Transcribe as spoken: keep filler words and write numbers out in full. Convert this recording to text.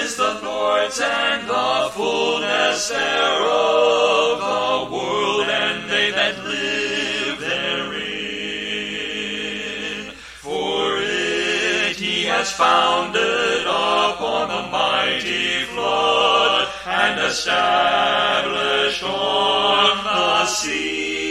is the Lord's, and the fullness thereof, the world and they that live therein. For it he has founded upon the mighty flood, and established on the sea.